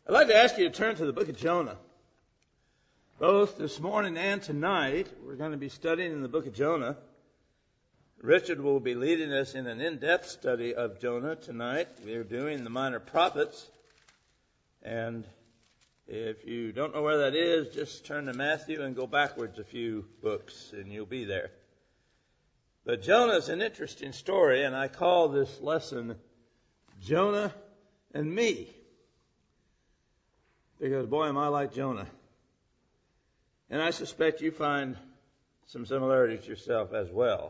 I'd like to ask you to turn to the book of Jonah. Both this morning and tonight, we're going to be studying in the book of Jonah. Richard will be leading us in an in-depth study of Jonah tonight. We are doing the Minor Prophets. And if you don't know where that is, just turn to Matthew and go backwards a few books and you'll be there. But Jonah is an interesting story, and I call this lesson Jonah and Me. Because, boy, am I like Jonah. And I suspect you find some similarities yourself as well.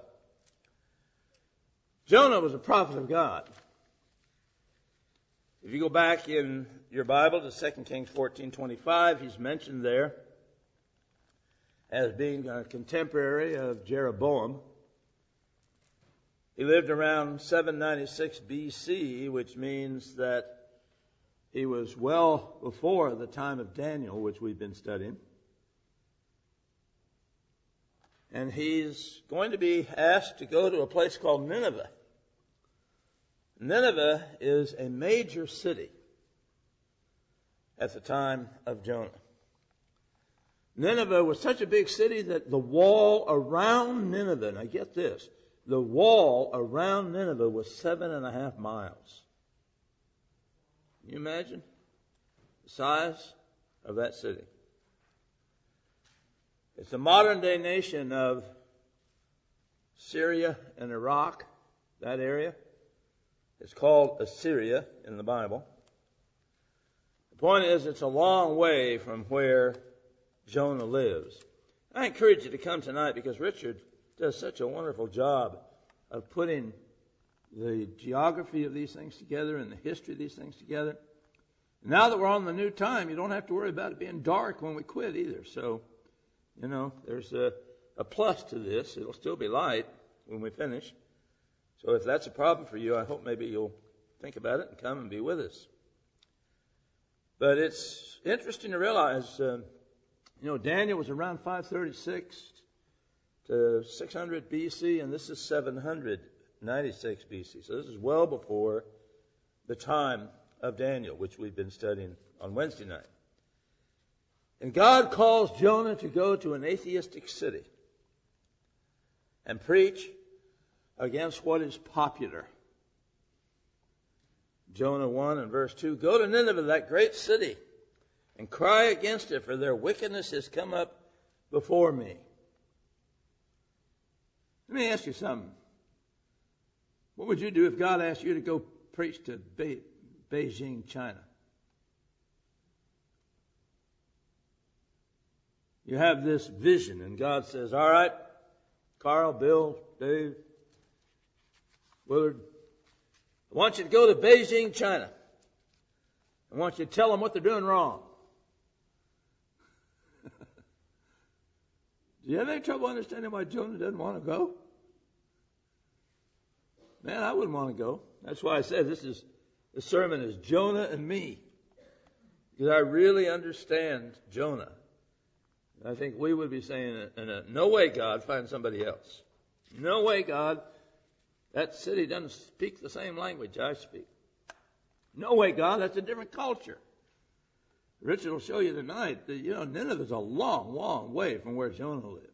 Jonah was a prophet of God. If you go back in your Bible to 2 Kings 14:25, he's mentioned there as being a contemporary of Jeroboam. He lived around 796 BC, which means that he was well before the time of Daniel, which we've been studying. And he's going to be asked to go to a place called Nineveh. Nineveh is a major city at the time of Jonah. Nineveh was such a big city that the wall around Nineveh, now get this, the wall around Nineveh was 7.5 miles. Can you imagine the size of that city? It's the modern-day nation of Syria and Iraq, that area. It's called Assyria in the Bible. The point is, it's a long way from where Jonah lives. I encourage you to come tonight because Richard does such a wonderful job of putting the geography of these things together and the history of these things together. Now that we're on the new time, you don't have to worry about it being dark when we quit either. So, there's a plus to this. It'll still be light when we finish. So if that's a problem for you, I hope maybe you'll think about it and come and be with us. But it's interesting to realize, Daniel was around 536 to 600 BC, and this is 796 BC. So this is well before the time of Daniel, which we've been studying on Wednesday night. And God calls Jonah to go to an atheistic city and preach against what is popular. Jonah 1 and verse 2, go to Nineveh, that great city, and cry against it, for their wickedness has come up before me. Let me ask you something. What would you do if God asked you to go preach to Beijing, China? You have this vision, and God says, all right, Carl, Bill, Dave, Willard, I want you to go to Beijing, China. I want you to tell them what they're doing wrong. Do you have any trouble understanding why Jonah doesn't want to go? Man, I wouldn't want to go. That's why I said this sermon is Jonah and me. Because I really understand Jonah. I think we would be saying, no way, God, find somebody else. No way, God. That city doesn't speak the same language I speak. No way, God. That's a different culture. Richard will show you tonight that, Nineveh is a long, long way from where Jonah lived.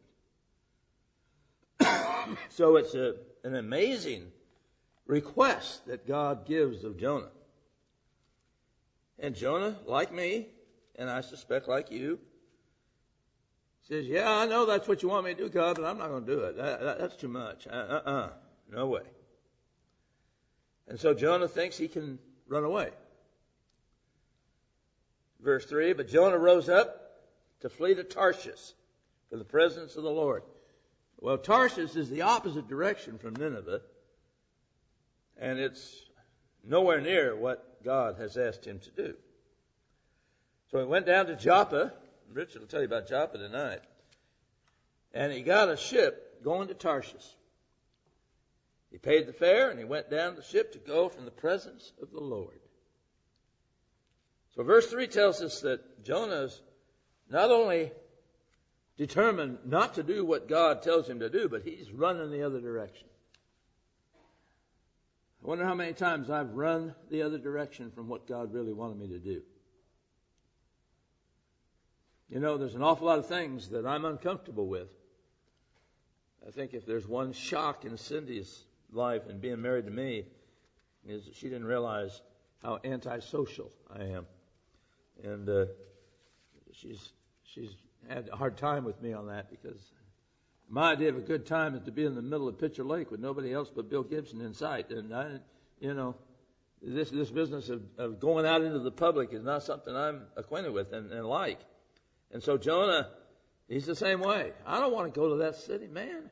So it's an amazing request that God gives of Jonah. And Jonah, like me, and I suspect like you, says, yeah, I know that's what you want me to do, God, but I'm not going to do it. That's too much. No way. And so Jonah thinks he can run away. Verse 3, but Jonah rose up to flee to Tarshish from the presence of the Lord. Well, Tarshish is the opposite direction from Nineveh, and it's nowhere near what God has asked him to do. So he went down to Joppa. Richard will tell you about Joppa tonight. And he got a ship going to Tarshish. He paid the fare and he went down the ship to go from the presence of the Lord. So verse 3 tells us that Jonah's not only determined not to do what God tells him to do, but he's running the other direction. I wonder how many times I've run the other direction from what God really wanted me to do. You know, there's an awful lot of things that I'm uncomfortable with. I think if there's one shock in Cindy's life and being married to me, is that she didn't realize how antisocial I am. And she's had a hard time with me on that, because my idea of a good time is to be in the middle of Pitcher Lake with nobody else but Bill Gibson in sight. And this business of going out into the public is not something I'm acquainted with and like. And so Jonah, he's the same way. I don't want to go to that city, man.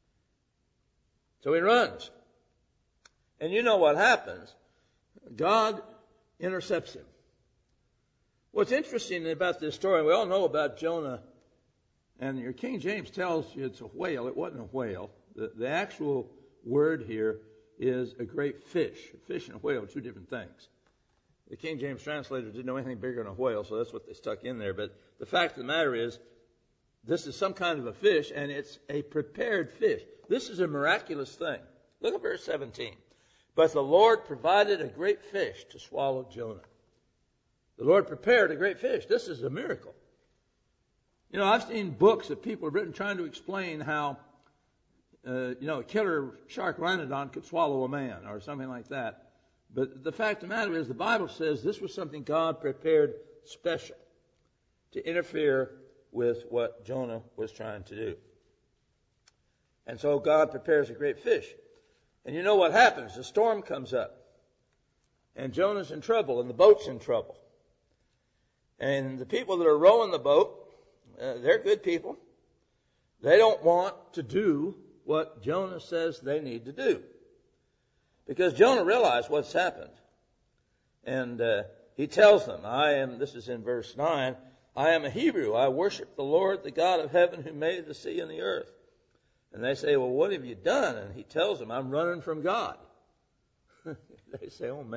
So he runs. And you know what happens. God intercepts him. What's interesting about this story, we all know about Jonah, and your King James tells you it's a whale. It wasn't a whale. The actual word here is a great fish. A fish and a whale are two different things. The King James translators didn't know anything bigger than a whale, so that's what they stuck in there. But the fact of the matter is, this is some kind of a fish, and it's a prepared fish. This is a miraculous thing. Look at verse 17. But the Lord provided a great fish to swallow Jonah. The Lord prepared a great fish. This is a miracle. You know, I've seen books that people have written trying to explain how, a killer shark rhinodon could swallow a man or something like that. But the fact of the matter is, the Bible says this was something God prepared special to interfere with what Jonah was trying to do. And so God prepares a great fish. And you know what happens? The storm comes up. And Jonah's in trouble, and the boat's in trouble. And the people that are rowing the boat, they're good people. They don't want to do what Jonah says they need to do. Because Jonah realized what's happened. And he tells them, this is in verse 9, I am a Hebrew. I worship the Lord, the God of heaven, who made the sea and the earth. And they say, well, what have you done? And he tells them, I'm running from God. They say, oh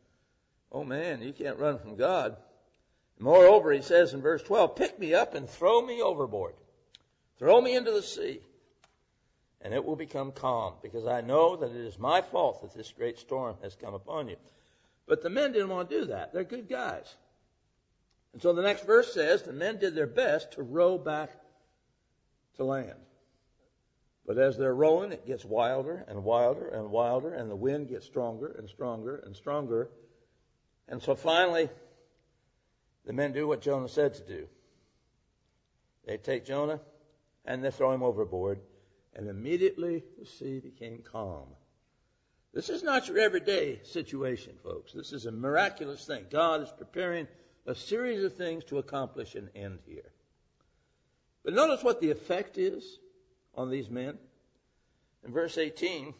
man, you can't run from God. Moreover, he says in verse 12, pick me up and throw me overboard. Throw me into the sea, and it will become calm, because I know that it is my fault that this great storm has come upon you. But the men didn't want to do that. They're good guys. And so the next verse says the men did their best to row back to land. But as they're rowing, it gets wilder and wilder and wilder, and the wind gets stronger and stronger and stronger. And so finally, the men do what Jonah said to do. They take Jonah and they throw him overboard, and immediately the sea became calm. This is not your everyday situation, folks. This is a miraculous thing. God is preparing a series of things to accomplish an end here. But notice what the effect is on these men. In verse 18,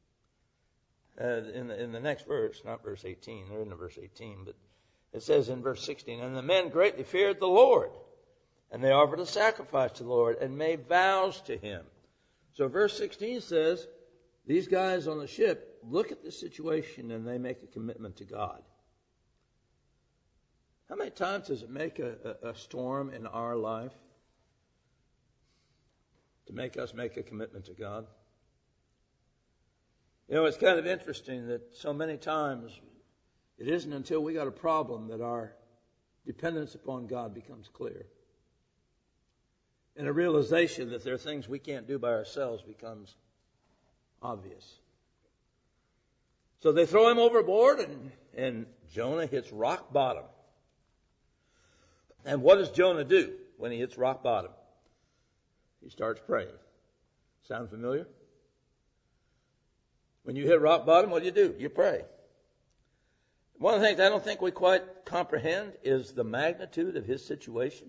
in the next verse, not verse 18, they're in verse 18, but it says in verse 16, and the men greatly feared the Lord, and they offered a sacrifice to the Lord and made vows to him. So verse 16 says, these guys on the ship look at the situation and they make a commitment to God. How many times does it make a storm in our life to make us make a commitment to God? You know, it's kind of interesting that so many times it isn't until we got a problem that our dependence upon God becomes clear. And a realization that there are things we can't do by ourselves becomes obvious. So they throw him overboard, and Jonah hits rock bottom. And what does Jonah do when he hits rock bottom? He starts praying. Sound familiar? When you hit rock bottom, what do? You pray. One of the things I don't think we quite comprehend is the magnitude of his situation.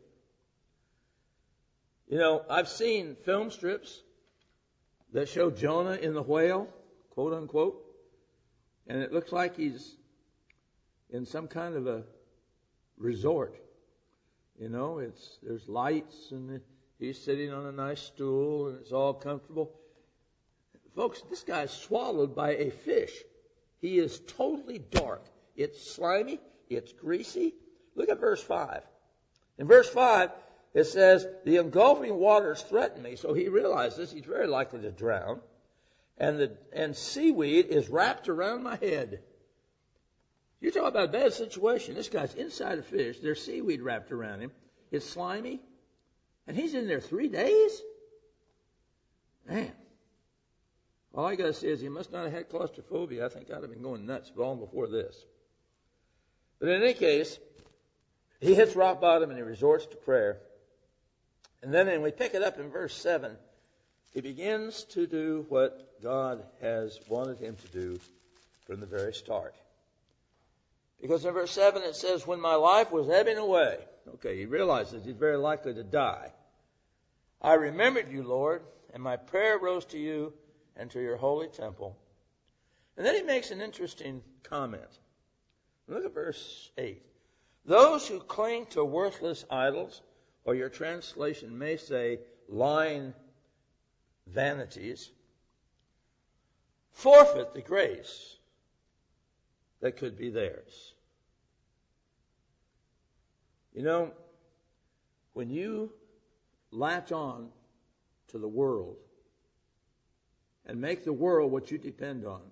You know, I've seen film strips that show Jonah in the whale, quote unquote, and it looks like he's in some kind of a resort. You know, there's lights and he's sitting on a nice stool and it's all comfortable. Folks, this guy's swallowed by a fish. He is totally dark. It's slimy. It's greasy. Look at verse 5. In verse 5, it says, the engulfing waters threaten me. So he realizes he's very likely to drown. And seaweed is wrapped around my head. You're talking about a bad situation. This guy's inside a fish. There's seaweed wrapped around him. It's slimy. And he's in there 3 days? Man. All I got to say is he must not have had claustrophobia. I think I'd have been going nuts long before this. But in any case, he hits rock bottom and he resorts to prayer. And then when we pick it up in verse 7, he begins to do what God has wanted him to do from the very start. Because in verse 7 it says, when my life was ebbing away, okay, he realizes he's very likely to die. I remembered you, Lord, and my prayer rose to you and to your holy temple. And then he makes an interesting comment. Look at verse 8. Those who cling to worthless idols, or your translation may say lying vanities, forfeit the grace that could be theirs. You know, when you latch on to the world and make the world what you depend on,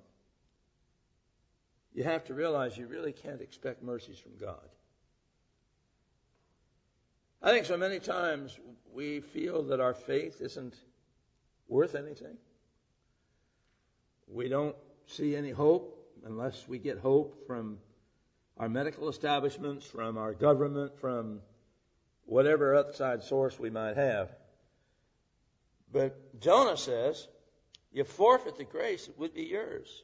you have to realize you really can't expect mercies from God. I think so many times we feel that our faith isn't worth anything. We don't see any hope unless we get hope from our medical establishments, from our government, from whatever outside source we might have. But Jonah says, you forfeit the grace that would be yours.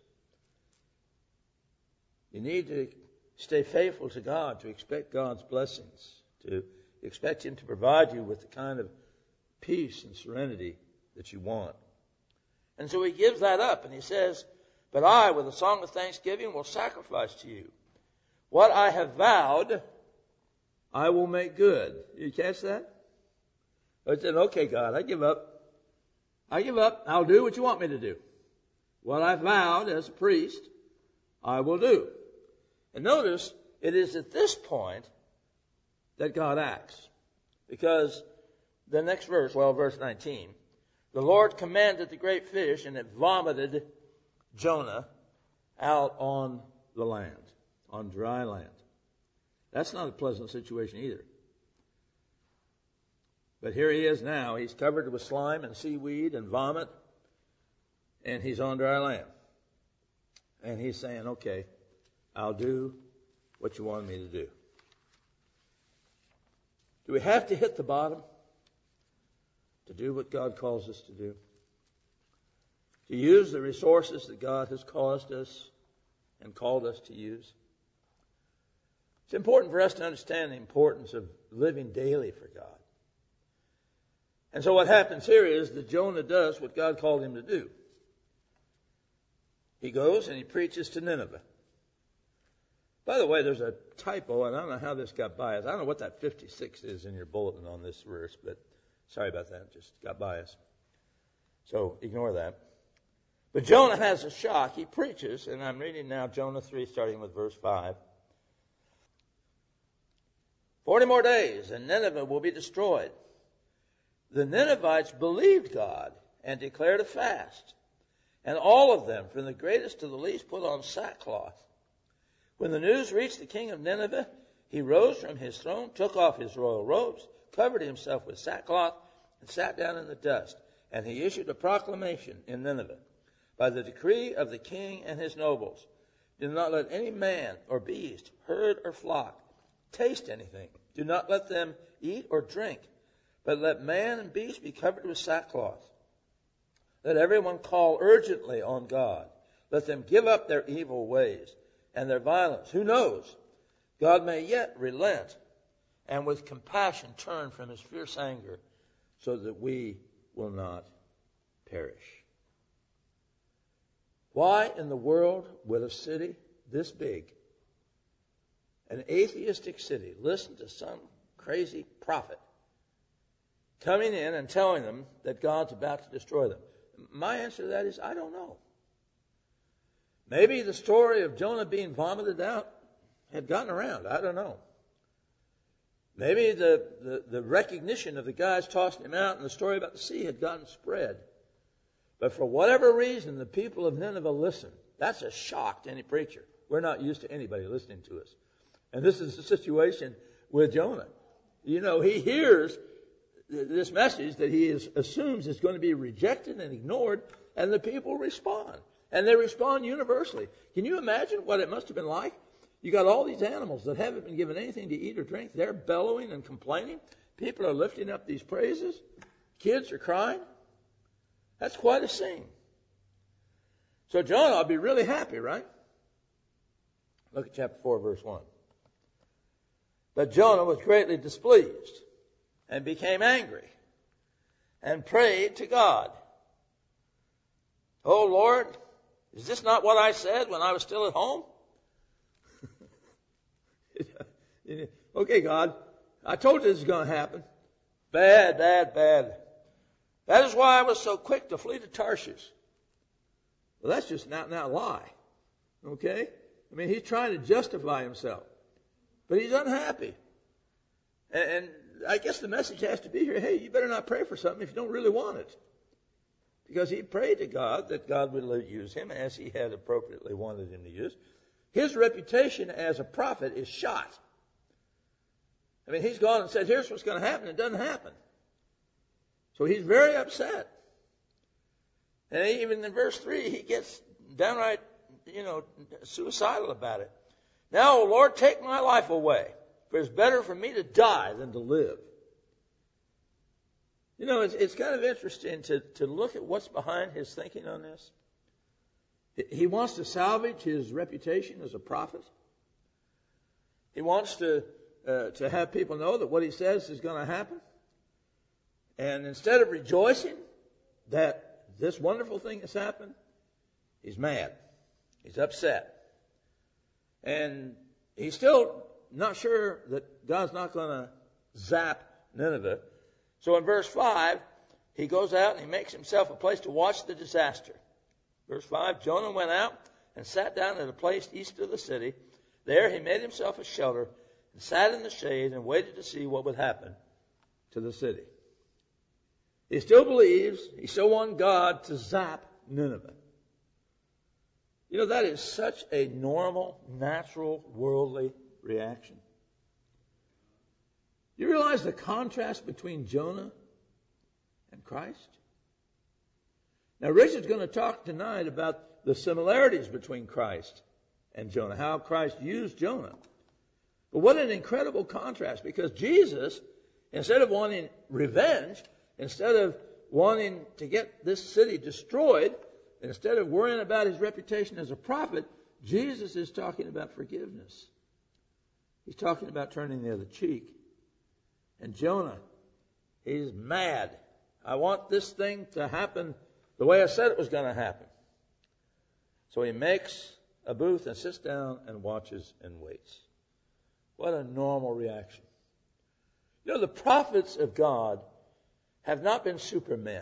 You need to stay faithful to God, to expect God's blessings, to expect Him to provide you with the kind of peace and serenity that you want. And so he gives that up and he says, but I, with a song of thanksgiving, will sacrifice to you. What I have vowed, I will make good. You catch that? I said, okay, God, I give up. I give up. I'll do what you want me to do. What I vowed as a priest, I will do. And notice, it is at this point that God acts. Because the next verse, verse 19, the Lord commanded the great fish, and it vomited Jonah out on the land, on dry land. That's not a pleasant situation either. But here he is now. He's covered with slime and seaweed and vomit, and he's on dry land. And he's saying, okay, I'll do what you want me to do. Do we have to hit the bottom to do what God calls us to do? To use the resources that God has caused us and called us to use? It's important for us to understand the importance of living daily for God. And so what happens here is that Jonah does what God called him to do. He goes and he preaches to Nineveh. By the way, there's a typo, and I don't know how this got biased. I don't know what that 56 is in your bulletin on this verse, but sorry about that. It just got biased. So ignore that. But Jonah has a shock. He preaches, and I'm reading now Jonah 3, starting with verse 5. 40 more days, and Nineveh will be destroyed. The Ninevites believed God and declared a fast. And all of them, from the greatest to the least, put on sackcloth. When the news reached the king of Nineveh, he rose from his throne, took off his royal robes, covered himself with sackcloth, and sat down in the dust. And he issued a proclamation in Nineveh, by the decree of the king and his nobles. Do not let any man or beast, herd or flock, taste anything. Do not let them eat or drink, but let man and beast be covered with sackcloth. Let everyone call urgently on God. Let them give up their evil ways and their violence. Who knows? God may yet relent and with compassion turn from his fierce anger so that we will not perish. Why in the world would a city this big, an atheistic city, listen to some crazy prophet coming in and telling them that God's about to destroy them? My answer to that is, I don't know. Maybe the story of Jonah being vomited out had gotten around. I don't know. Maybe the recognition of the guys tossing him out and the story about the sea had gotten spread. But for whatever reason, the people of Nineveh listened. That's a shock to any preacher. We're not used to anybody listening to us. And this is the situation with Jonah. He hears this message that assumes is going to be rejected and ignored, and the people respond. And they respond universally. Can you imagine what it must have been like? You got all these animals that haven't been given anything to eat or drink. They're bellowing and complaining. People are lifting up these praises. Kids are crying. That's quite a scene. So Jonah will be really happy, right? Look at chapter 4, verse 1. But Jonah was greatly displeased and became angry and prayed to God. "Oh Lord, is this not what I said when I was still at home?" Okay, God, I told you this is going to happen. Bad, bad, bad. That is why I was so quick to flee to Tarshish. Well, that's just an out-and-out lie. Okay? I mean, he's trying to justify himself. But he's unhappy. And I guess the message has to be here, hey, you better not pray for something if you don't really want it. Because he prayed to God that God would use him as he had appropriately wanted him to use. His reputation as a prophet is shot. I mean, he's gone and said, here's what's going to happen. It doesn't happen. So he's very upset. And even in verse 3, he gets downright, suicidal about it. "Now, O Lord, take my life away, for it's better for me to die than to live." It's kind of interesting to look at what's behind his thinking on this. He wants to salvage his reputation as a prophet. He wants to have people know that what he says is going to happen. And instead of rejoicing that this wonderful thing has happened, he's mad. He's upset. And he's still not sure that God's not going to zap Nineveh. So in verse 5, he goes out and he makes himself a place to watch the disaster. Verse 5, Jonah went out and sat down at a place east of the city. There he made himself a shelter and sat in the shade and waited to see what would happen to the city. He still believes, he still wants God to zap Nineveh. That is such a normal, natural, worldly reaction. You realize the contrast between Jonah and Christ? Now, Richard's going to talk tonight about the similarities between Christ and Jonah, how Christ used Jonah. But what an incredible contrast, because Jesus, instead of wanting revenge, instead of wanting to get this city destroyed, instead of worrying about his reputation as a prophet, Jesus is talking about forgiveness. He's talking about turning the other cheek. And Jonah, he's mad. I want this thing to happen the way I said it was going to happen. So he makes a booth and sits down and watches and waits. What a normal reaction. The prophets of God have not been supermen.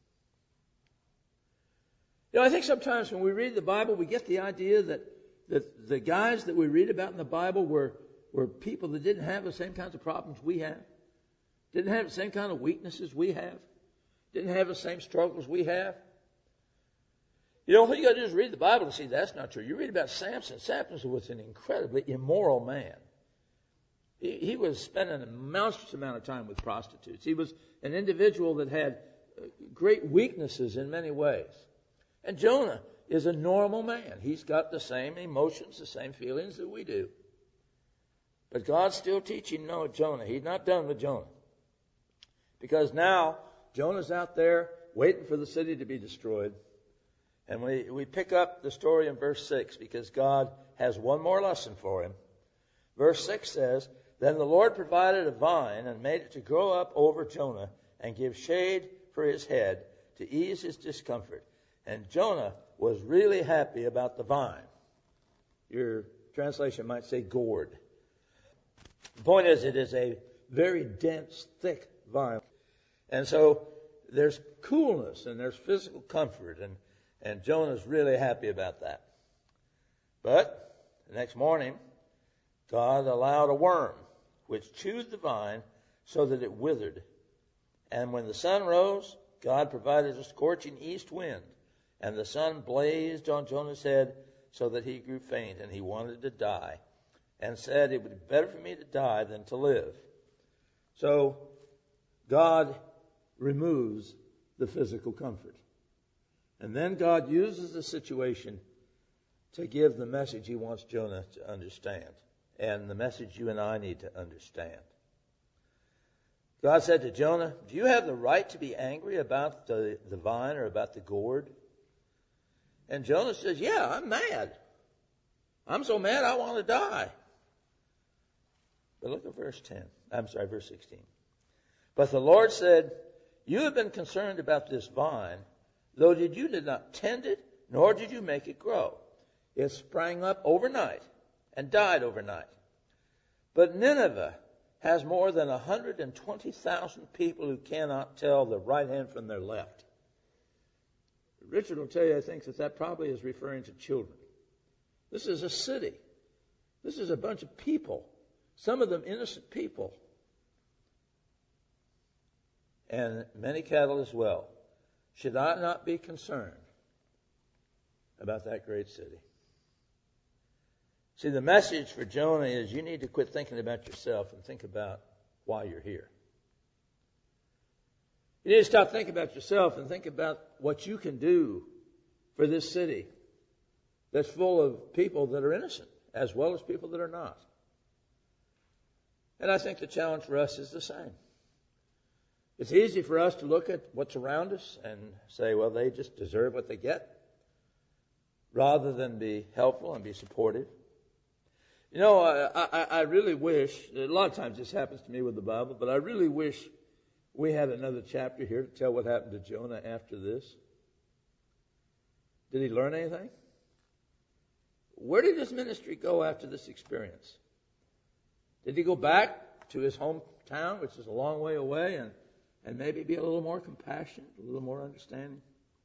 I think sometimes when we read the Bible, we get the idea that the guys that we read about in the Bible were people that didn't have the same kinds of problems we have, didn't have the same kind of weaknesses we have, didn't have the same struggles we have. What you got to do is read the Bible to see that's not true. You read about Samson. Samson was an incredibly immoral man. He was spending a monstrous amount of time with prostitutes. He was an individual that had great weaknesses in many ways. And Jonah is a normal man. He's got the same emotions, the same feelings that we do. But God's still teaching Jonah. He's not done with Jonah. Because now Jonah's out there waiting for the city to be destroyed. And we pick up the story in verse 6 because God has one more lesson for him. Verse 6 says, Then the Lord provided a vine and made it to grow up over Jonah and give shade for his head to ease his discomfort. And Jonah was really happy about the vine. Your translation might say gourd. The point is, it is a very dense, thick vine. And so there's coolness and there's physical comfort. And Jonah's really happy about that. But the next morning, God allowed a worm which chewed the vine so that it withered. And when the sun rose, God provided a scorching east wind. And the sun blazed on Jonah's head so that he grew faint and he wanted to die. And said, it would be better for me to die than to live. So God removes the physical comfort. And then God uses the situation to give the message he wants Jonah to understand, and the message you and I need to understand. God said to Jonah, do you have the right to be angry about the vine or about the gourd? And Jonah says, yeah, I'm mad. I'm so mad I want to die. But look at verse 16. But the Lord said, you have been concerned about this vine, though you did not tend it, nor did you make it grow. It sprang up overnight and died overnight. But Nineveh has more than 120,000 people who cannot tell their right hand from their left. Richard will tell you, I think, that probably is referring to children. This is a city. This is a bunch of people, some of them innocent people, and many cattle as well. Should I not be concerned about that great city? See, the message for Jonah is you need to quit thinking about yourself and think about why you're here. You need to stop thinking about yourself and think about what you can do for this city that's full of people that are innocent as well as people that are not. And I think the challenge for us is the same. It's easy for us to look at what's around us and say, well, they just deserve what they get, rather than be helpful and be supportive. You know, I really wish, a lot of times this happens to me with the Bible, but I really wish we had another chapter here to tell what happened to Jonah after this. Did he learn anything? Where did his ministry go after this experience? Did he go back to his hometown, which is a long way away, and maybe be a little more compassionate, a little more understanding?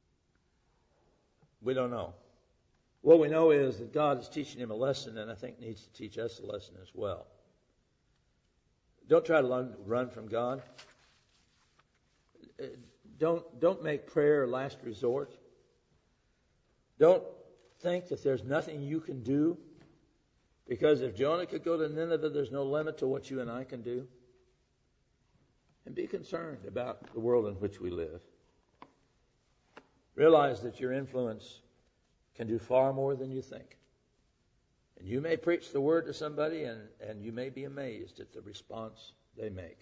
We don't know. What we know is that God is teaching him a lesson, and I think needs to teach us a lesson as well. Don't try to run from God. Don't make prayer a last resort. Don't think that there's nothing you can do, because if Jonah could go to Nineveh, there's no limit to what you and I can do. And be concerned about the world in which we live. Realize that your influence can do far more than you think. And you may preach the word to somebody, and you may be amazed at the response they make.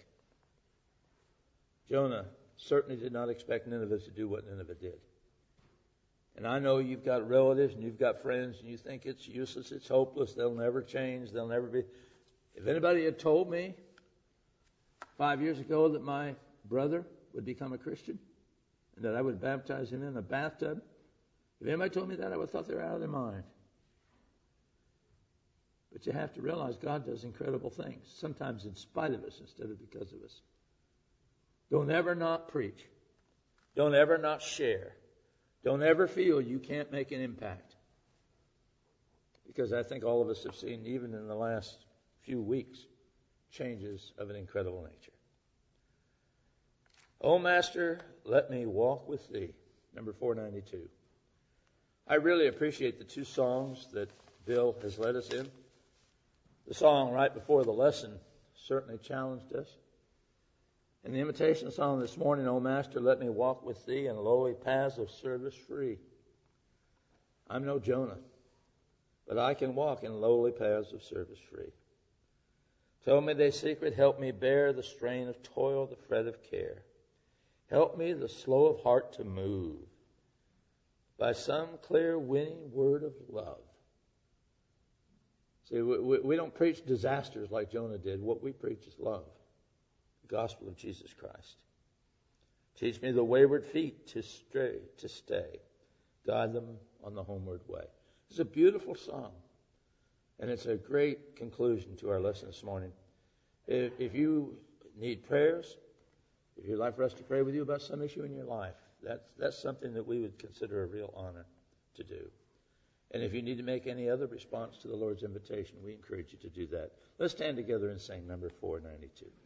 Jonah certainly did not expect Nineveh to do what Nineveh did. And I know you've got relatives and you've got friends and you think it's useless, it's hopeless, they'll never change, they'll never be. If anybody had told me 5 years ago that my brother would become a Christian and that I would baptize him in a bathtub, if anybody told me that, I would have thought they were out of their mind. But you have to realize God does incredible things, sometimes in spite of us instead of because of us. Don't ever not preach. Don't ever not share. Don't ever feel you can't make an impact. Because I think all of us have seen, even in the last few weeks, changes of an incredible nature. O Master, let me walk with thee. Number 492. I really appreciate the two songs that Bill has led us in. The song right before the lesson certainly challenged us. And the invitation song this morning, O Master, let me walk with thee in lowly paths of service free. I'm no Jonah, but I can walk in lowly paths of service free. Tell me thy secret, help me bear the strain of toil, the fret of care. Help me the slow of heart to move by some clear winning word of love. See, we don't preach disasters like Jonah did. What we preach is love. The gospel of Jesus Christ. Teach me the wayward feet to stay. Guide them on the homeward way. It's a beautiful song. And it's a great conclusion to our lesson this morning. If you need prayers, if you'd like for us to pray with you about some issue in your life, that's something that we would consider a real honor to do. And if you need to make any other response to the Lord's invitation, we encourage you to do that. Let's stand together and sing number 492.